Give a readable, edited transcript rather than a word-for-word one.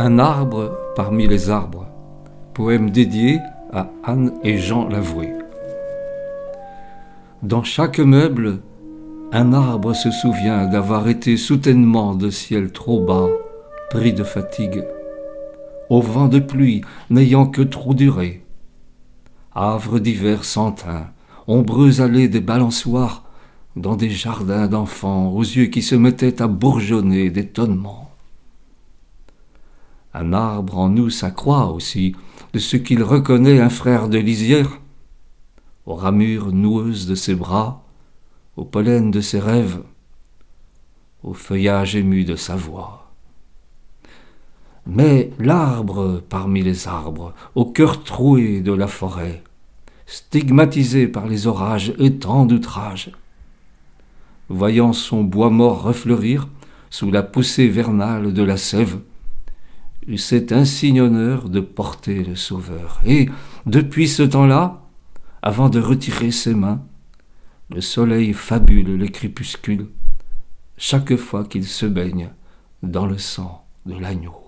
Un arbre parmi les arbres. Poème dédié à Anne et Jean Lavoué. Dans chaque meuble, un arbre se souvient d'avoir été soutènement de ciel trop bas, pris de fatigue, au vent de pluie n'ayant que trop duré. Havre d'hiver sans teint, ombreuse allée des balançoires, dans des jardins d'enfants aux yeux qui se mettaient à bourgeonner d'étonnement. Un arbre en nous s'accroît aussi de ce qu'il reconnaît un frère de lisière, aux ramures noueuses de ses bras, au pollen de ses rêves, au feuillage ému de sa voix. Mais l'arbre parmi les arbres, au cœur troué de la forêt, stigmatisé par les orages et tant d'outrages, voyant son bois mort refleurir sous la poussée vernale de la sève, c'est insigne honneur de porter le Sauveur. Et, depuis ce temps-là, avant de retirer ses mains, le soleil fabule le crépuscule, chaque fois qu'il se baigne dans le sang de l'agneau.